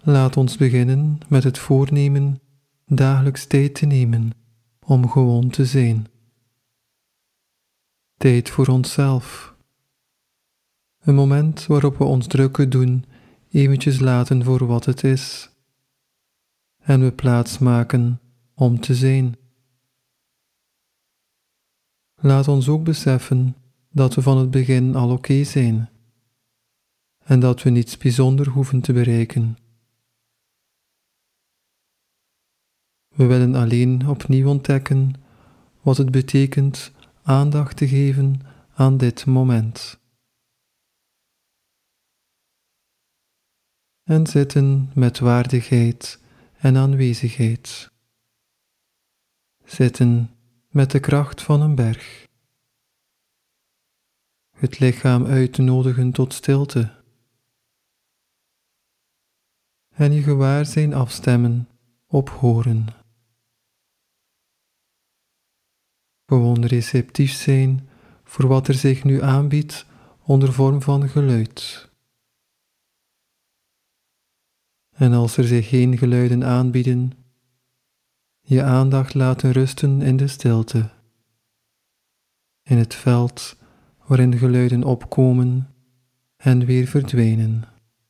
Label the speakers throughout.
Speaker 1: Laat ons beginnen met het voornemen dagelijks tijd te nemen om gewoon te zijn. Tijd voor onszelf. Een moment waarop we ons drukke doen eventjes laten voor wat het is. En we plaats maken om te zijn. Laat ons ook beseffen dat we van het begin al oké zijn. En dat we niets bijzonder hoeven te bereiken. We willen alleen opnieuw ontdekken wat het betekent aandacht te geven aan dit moment. En zitten met waardigheid en aanwezigheid. Zitten met de kracht van een berg. Het lichaam uit te nodigen tot stilte. En je gewaarzijn afstemmen op horen. Gewoon receptief zijn voor wat er zich nu aanbiedt onder vorm van geluid. En als er zich geen geluiden aanbieden, je aandacht laten rusten in de stilte. In het veld waarin geluiden opkomen en weer verdwijnen.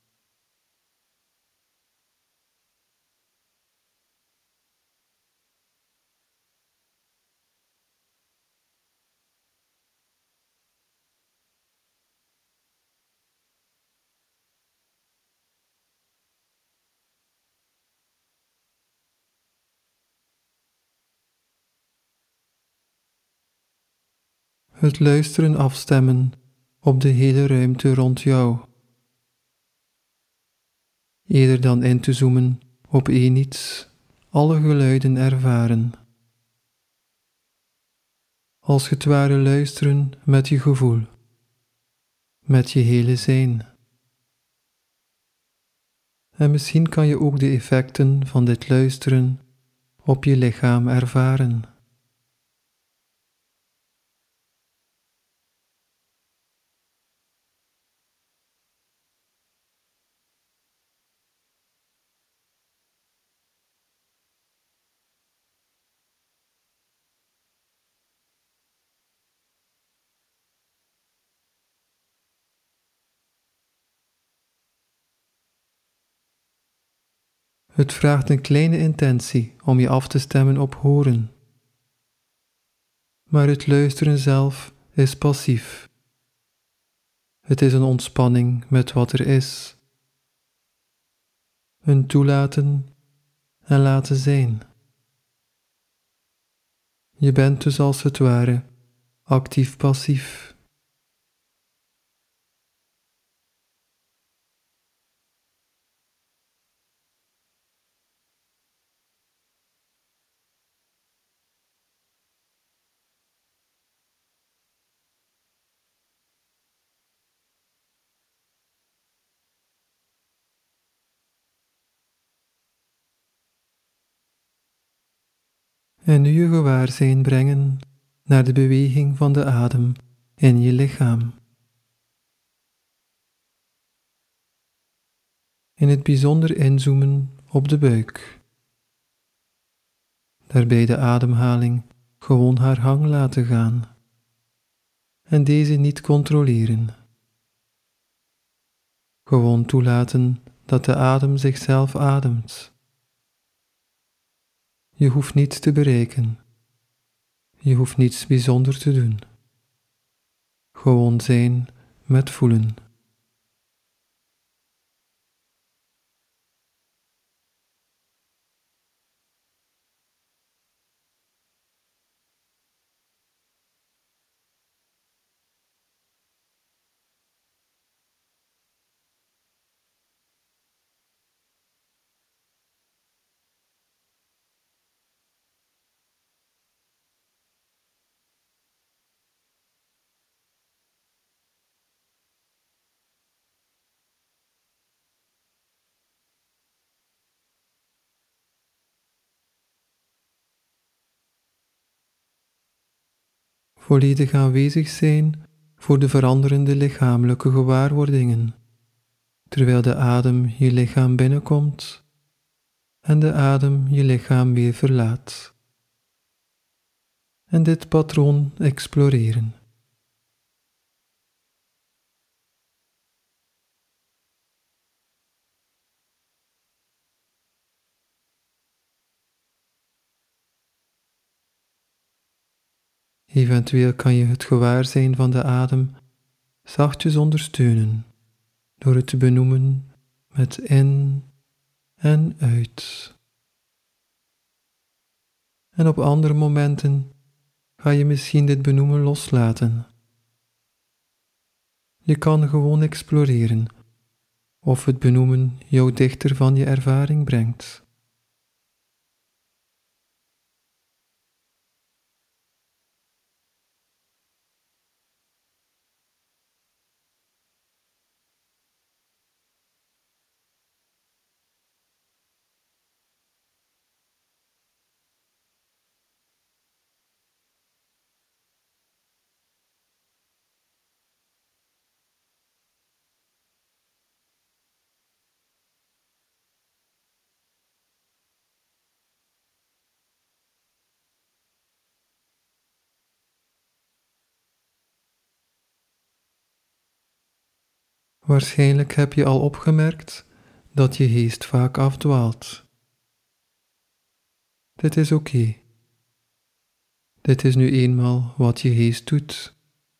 Speaker 1: Het luisteren afstemmen op de hele ruimte rond jou. Eerder dan in te zoomen op één iets, alle geluiden ervaren. Als het ware luisteren met je gevoel, met je hele zijn. En misschien kan je ook de effecten van dit luisteren op je lichaam ervaren. Het vraagt een kleine intentie om je af te stemmen op horen. Maar het luisteren zelf is passief. Het is een ontspanning met wat er is. Een toelaten en laten zijn. Je bent dus als het ware actief-passief. En nu je gewaarzijn brengen naar de beweging van de adem in je lichaam. In het bijzonder inzoomen op de buik. Daarbij de ademhaling gewoon haar gang laten gaan. En deze niet controleren. Gewoon toelaten dat de adem zichzelf ademt. Je hoeft niets te bereiken. Je hoeft niets bijzonder te doen. Gewoon zijn met voelen. Volledig aanwezig zijn voor de veranderende lichamelijke gewaarwordingen, terwijl de adem je lichaam binnenkomt en de adem je lichaam weer verlaat. En dit patroon exploreren. Eventueel kan je het gewaarzijn van de adem zachtjes ondersteunen door het te benoemen met in en uit. En op andere momenten ga je misschien dit benoemen loslaten. Je kan gewoon exploreren of het benoemen jou dichter van je ervaring brengt. Waarschijnlijk heb je al opgemerkt dat je geest vaak afdwaalt. Dit is oké. Dit is nu eenmaal wat je geest doet.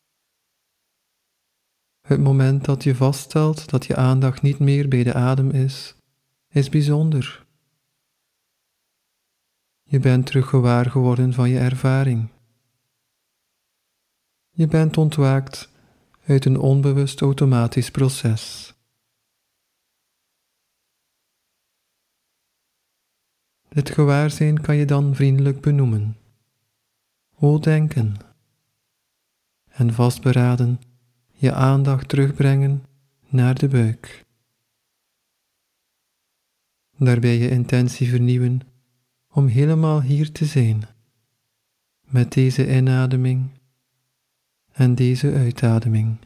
Speaker 1: Het moment dat je vaststelt dat je aandacht niet meer bij de adem is bijzonder. Je bent terug gewaar geworden van je ervaring. Je bent ontwaakt uit een onbewust automatisch proces. Dit gewaarzijn kan je dan vriendelijk benoemen. O denken. En vastberaden je aandacht terugbrengen naar de buik. Daarbij je intentie vernieuwen om helemaal hier te zijn, met deze inademing en deze uitademing.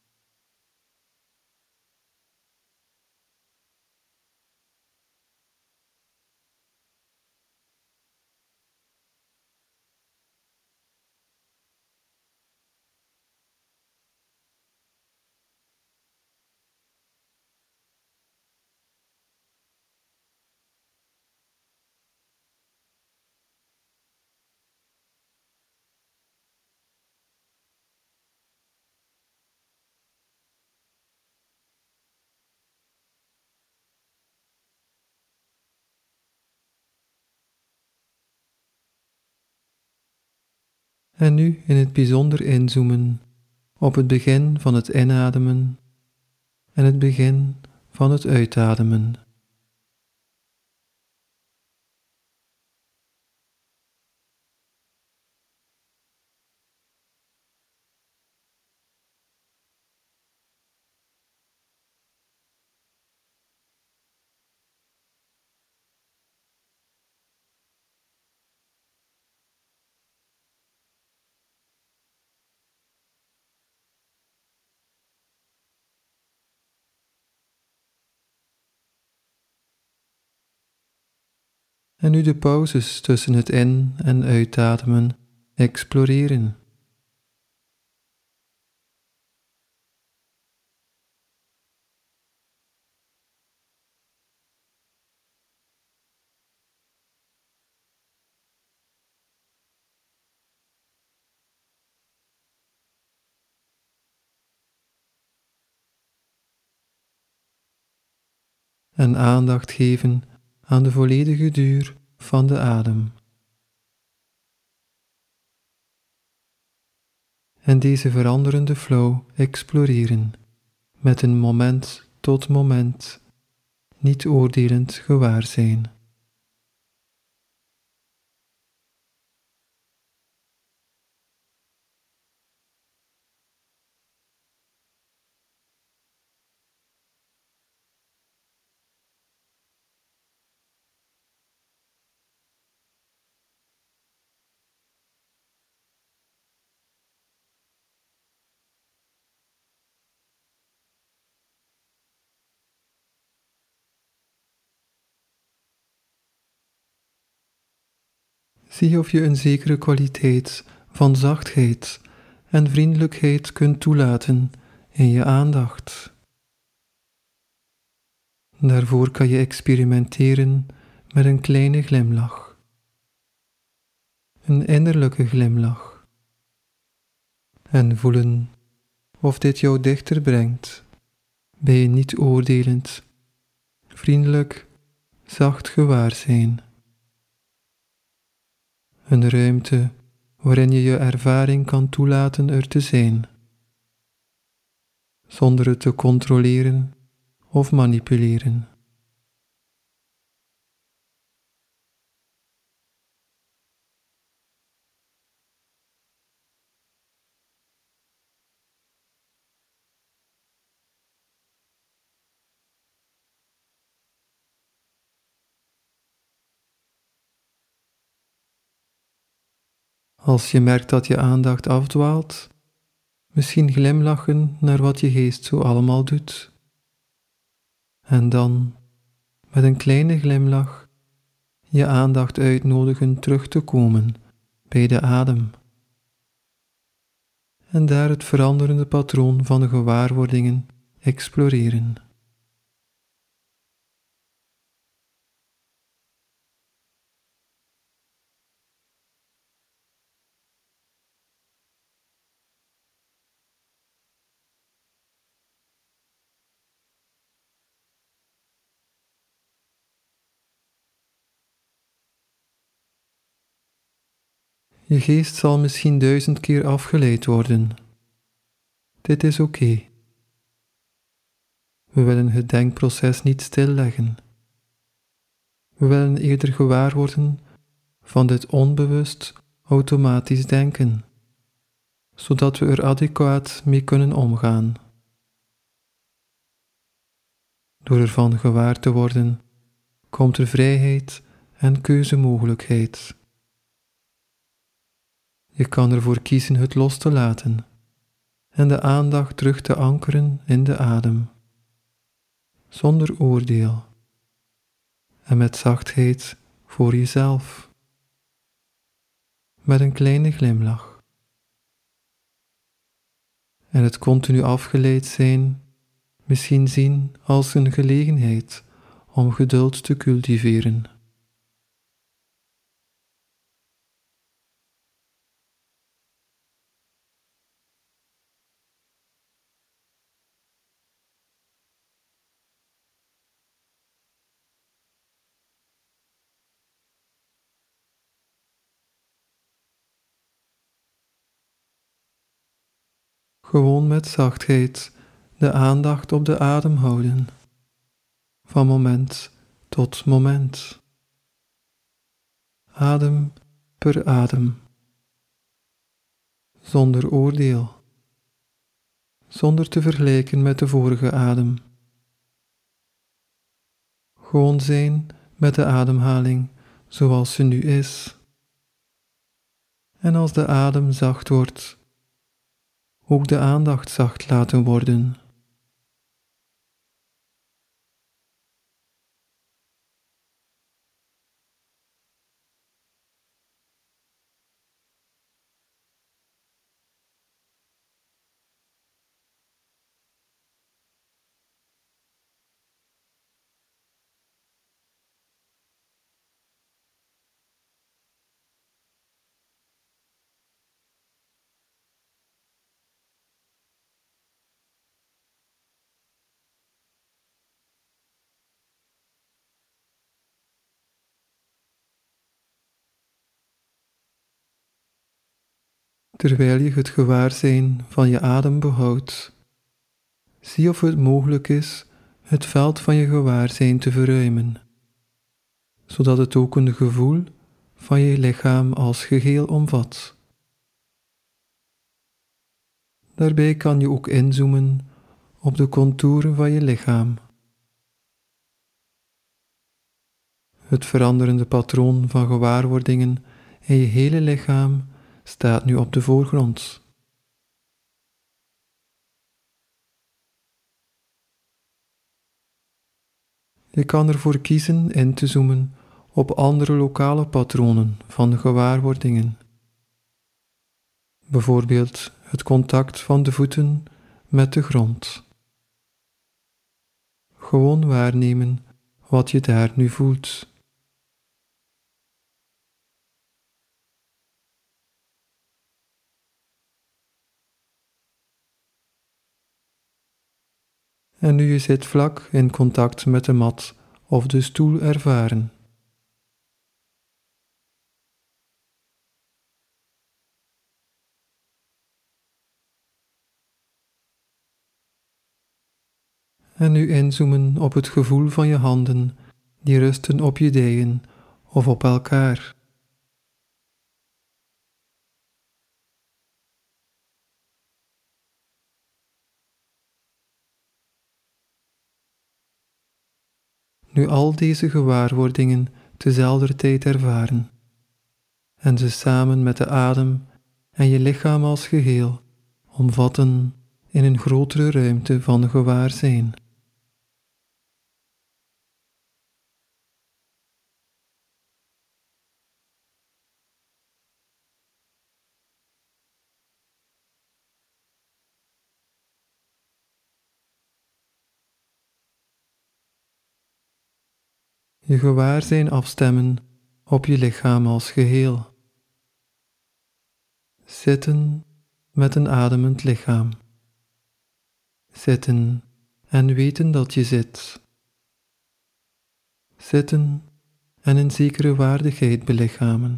Speaker 1: En nu in het bijzonder inzoomen op het begin van het inademen en het begin van het uitademen. En nu de pauzes tussen het in- en uitademen exploreren. En aandacht geven aan de volledige duur van de adem. En deze veranderende flow exploreren met een moment tot moment, niet oordelend gewaarzijn. Zie of je een zekere kwaliteit van zachtheid en vriendelijkheid kunt toelaten in je aandacht. Daarvoor kan je experimenteren met een kleine glimlach. Een innerlijke glimlach. En voelen of dit jou dichter brengt bij een niet oordelend, vriendelijk, zacht gewaarzijn. Een ruimte waarin je je ervaring kan toelaten er te zijn, zonder het te controleren of manipuleren. Als je merkt dat je aandacht afdwaalt, misschien glimlachen naar wat je geest zo allemaal doet. En dan, met een kleine glimlach, je aandacht uitnodigen terug te komen bij de adem. En daar het veranderende patroon van de gewaarwordingen exploreren. Je geest zal misschien 1000 keer afgeleid worden. Dit is oké. We willen het denkproces niet stilleggen. We willen eerder gewaar worden van dit onbewust automatisch denken, zodat we er adequaat mee kunnen omgaan. Door ervan gewaar te worden, komt er vrijheid en keuzemogelijkheid. Je kan ervoor kiezen het los te laten en de aandacht terug te ankeren in de adem, zonder oordeel en met zachtheid voor jezelf, met een kleine glimlach. En het continu afgeleid zijn misschien zien als een gelegenheid om geduld te cultiveren. Gewoon met zachtheid de aandacht op de adem houden, van moment tot moment. Adem per adem. Zonder oordeel. Zonder te vergelijken met de vorige adem. Gewoon zijn met de ademhaling zoals ze nu is. En als de adem zacht wordt, ook de aandacht zacht laten worden. Terwijl je het gewaarzijn van je adem behoudt, zie of het mogelijk is het veld van je gewaarzijn te verruimen, zodat het ook een gevoel van je lichaam als geheel omvat. Daarbij kan je ook inzoomen op de contouren van je lichaam. Het veranderende patroon van gewaarwordingen in je hele lichaam staat nu op de voorgrond. Je kan ervoor kiezen in te zoomen op andere lokale patronen van gewaarwordingen. Bijvoorbeeld het contact van de voeten met de grond. Gewoon waarnemen wat je daar nu voelt. En nu je zitvlak in contact met de mat of de stoel ervaren. En nu inzoomen op het gevoel van je handen die rusten op je dijen of op elkaar. Nu al deze gewaarwordingen tezelfder tijd ervaren en ze samen met de adem en je lichaam als geheel omvatten in een grotere ruimte van gewaarzijn. Je gewaarzijn afstemmen op je lichaam als geheel. Zitten met een ademend lichaam. Zitten en weten dat je zit. Zitten en een zekere waardigheid belichamen.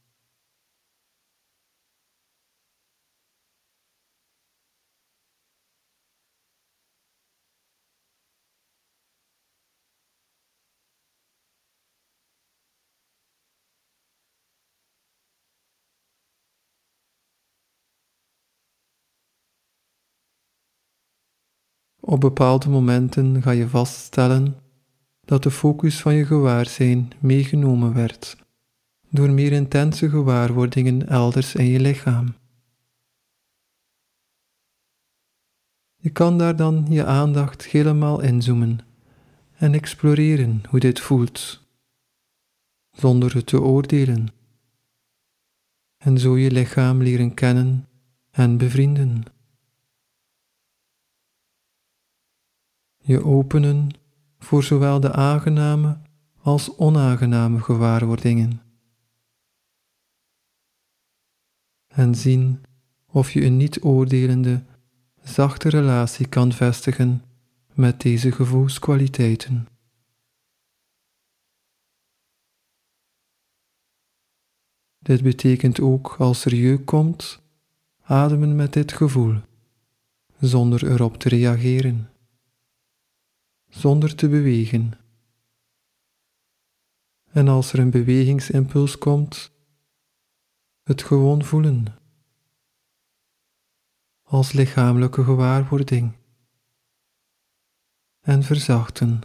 Speaker 1: Op bepaalde momenten ga je vaststellen dat de focus van je gewaarzijn meegenomen werd door meer intense gewaarwordingen elders in je lichaam. Je kan daar dan je aandacht helemaal inzoomen en exploreren hoe dit voelt, zonder het te oordelen, en zo je lichaam leren kennen en bevrienden. Je openen voor zowel de aangename als onaangename gewaarwordingen. En zien of je een niet-oordelende, zachte relatie kan vestigen met deze gevoelskwaliteiten. Dit betekent ook als er jeuk komt, ademen met dit gevoel, zonder erop te reageren, zonder te bewegen. En als er een bewegingsimpuls komt, het gewoon voelen, als lichamelijke gewaarwording, en verzachten.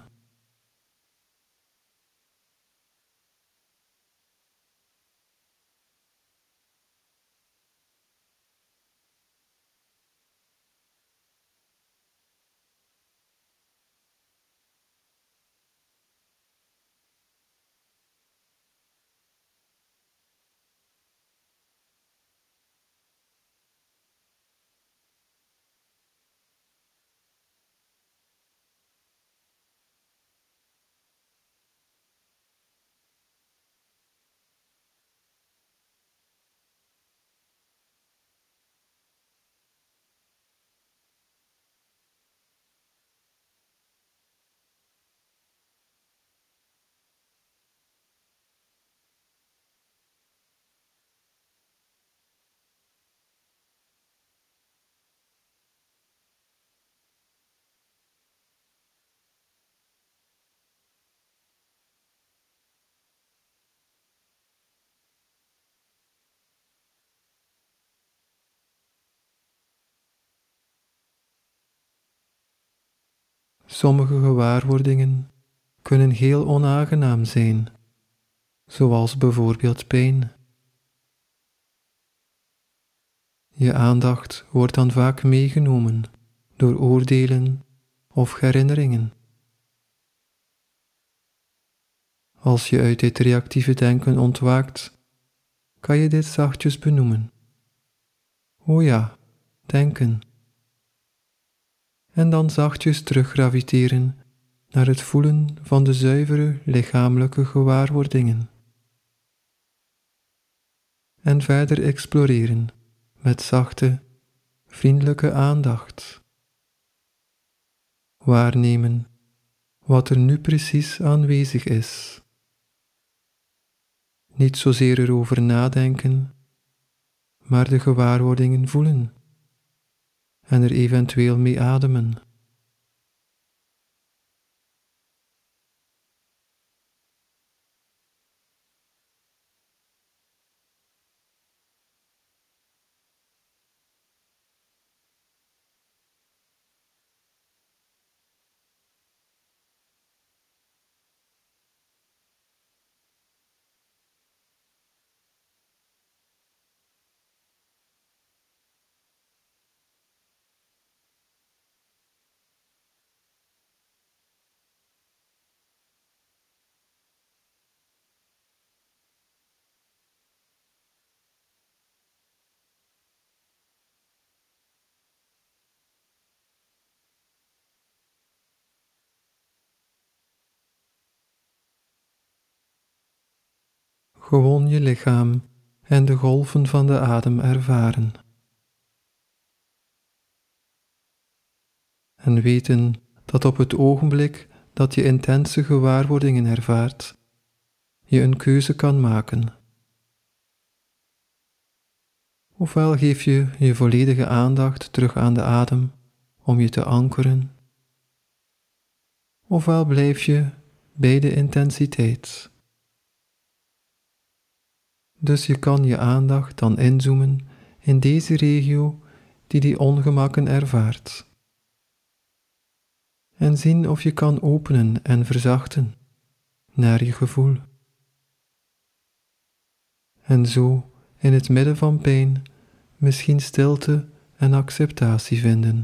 Speaker 1: Sommige gewaarwordingen kunnen heel onaangenaam zijn, zoals bijvoorbeeld pijn. Je aandacht wordt dan vaak meegenomen door oordelen of herinneringen. Als je uit dit reactieve denken ontwaakt, kan je dit zachtjes benoemen. O ja, denken. En dan zachtjes teruggraviteren naar het voelen van de zuivere lichamelijke gewaarwordingen. En verder exploreren met zachte, vriendelijke aandacht. Waarnemen wat er nu precies aanwezig is. Niet zozeer erover nadenken, maar de gewaarwordingen voelen en er eventueel mee ademen. Gewoon je lichaam en de golven van de adem ervaren. En weten dat op het ogenblik dat je intense gewaarwordingen ervaart, je een keuze kan maken. Ofwel geef je je volledige aandacht terug aan de adem om je te ankeren, ofwel blijf je bij de intensiteit. Dus je kan je aandacht dan inzoomen in deze regio die ongemakken ervaart. En zien of je kan openen en verzachten naar je gevoel. En zo in het midden van pijn misschien stilte en acceptatie vinden.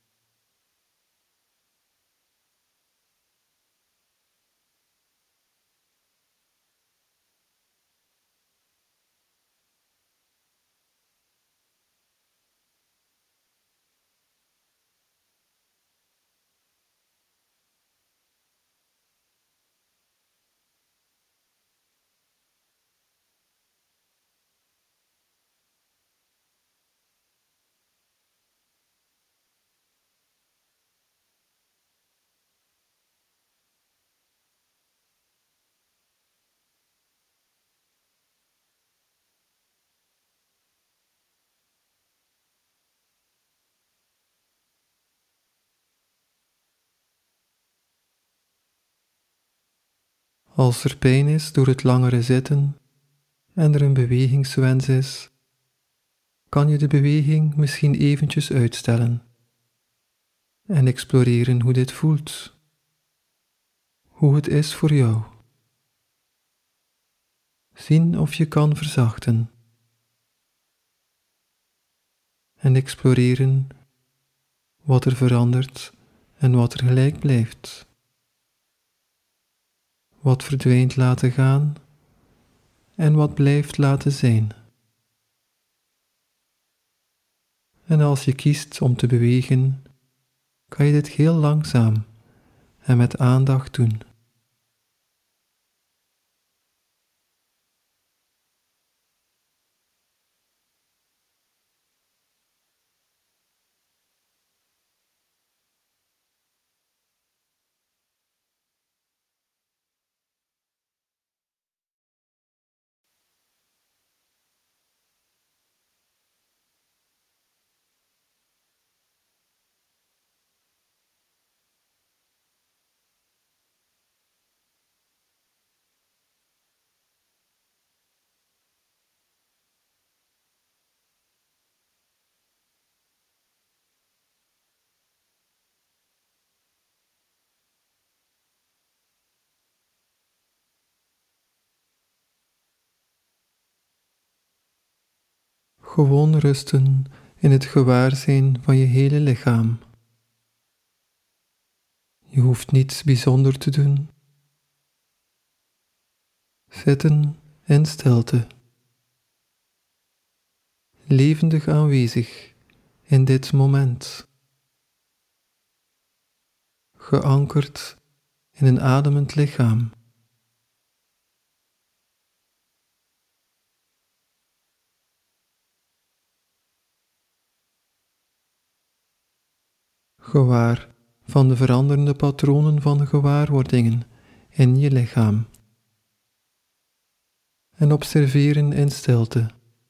Speaker 1: Als er pijn is door het langere zitten en er een bewegingswens is, kan je de beweging misschien eventjes uitstellen en exploreren hoe dit voelt, hoe het is voor jou. Zien of je kan verzachten en exploreren wat er verandert en wat er gelijk blijft. Wat verdwijnt laten gaan en wat blijft laten zijn. En als je kiest om te bewegen, kan je dit heel langzaam en met aandacht doen. Gewoon rusten in het gewaarzijn van je hele lichaam. Je hoeft niets bijzonder te doen. Zitten in stilte. Levendig aanwezig in dit moment. Geankerd in een ademend lichaam. Gewaar van de veranderende patronen van gewaarwordingen in je lichaam. En observeren in stilte.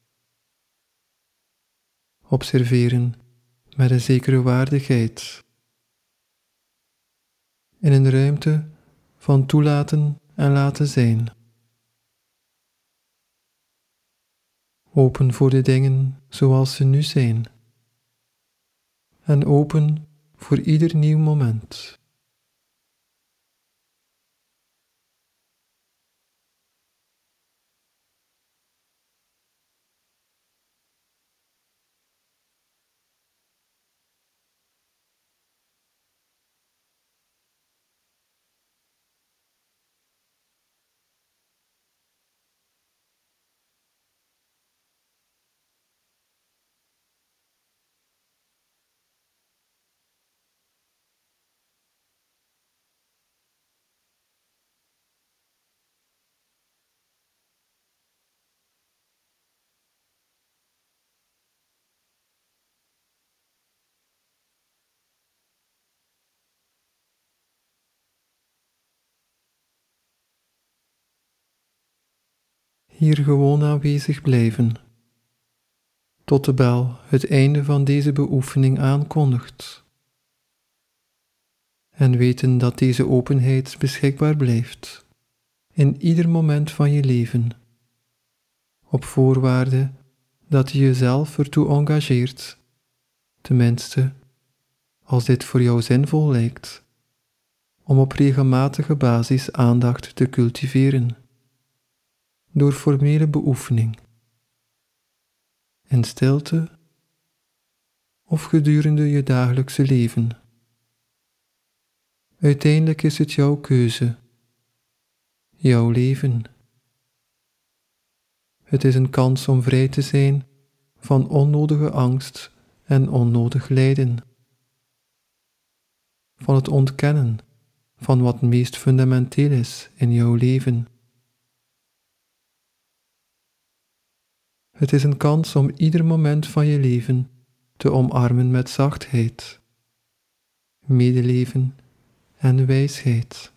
Speaker 1: Observeren met een zekere waardigheid. In een ruimte van toelaten en laten zijn. Open voor de dingen zoals ze nu zijn. En open voor ieder nieuw moment. Hier gewoon aanwezig blijven, tot de bel het einde van deze beoefening aankondigt. En weten dat deze openheid beschikbaar blijft, in ieder moment van je leven, op voorwaarde dat je jezelf ertoe engageert, tenminste, als dit voor jou zinvol lijkt, om op regelmatige basis aandacht te cultiveren, door formele beoefening, in stilte of gedurende je dagelijkse leven. Uiteindelijk is het jouw keuze, jouw leven. Het is een kans om vrij te zijn van onnodige angst en onnodig lijden, van het ontkennen van wat meest fundamenteel is in jouw leven. Het is een kans om ieder moment van je leven te omarmen met zachtheid, medeleven en wijsheid.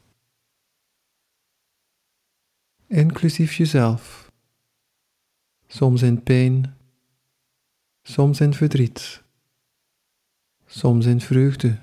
Speaker 1: Inclusief jezelf, soms in pijn, soms in verdriet, soms in vreugde.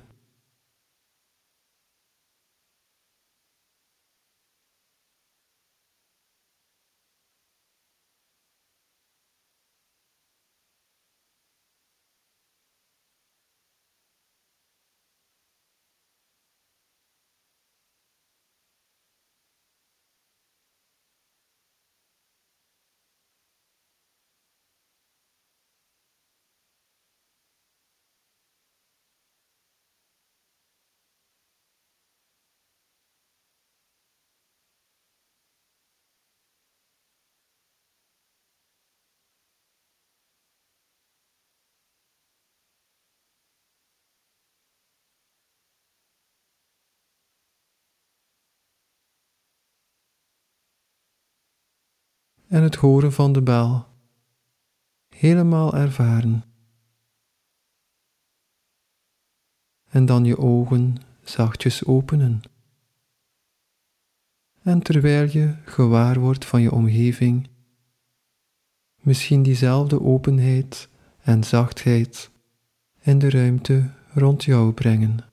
Speaker 1: En het horen van de bel helemaal ervaren. En dan je ogen zachtjes openen. En terwijl je gewaar wordt van je omgeving, misschien diezelfde openheid en zachtheid in de ruimte rond jou brengen.